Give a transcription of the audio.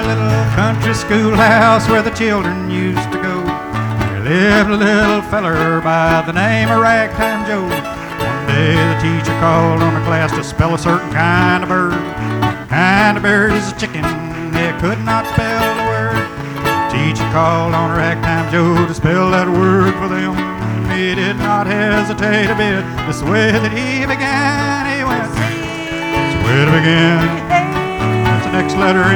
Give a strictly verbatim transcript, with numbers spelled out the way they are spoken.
a little country schoolhouse where the children used to go, there lived a little feller by the name of Ragtime Joe. One day the teacher called on the class to spell a certain kind of bird. What kind of bird is a chicken? He could not spell the word. The teacher called on Ragtime Joe to spell that word for them. He did not hesitate a bit. This is the way that he began. He went, this is the way to begin. That's the next letter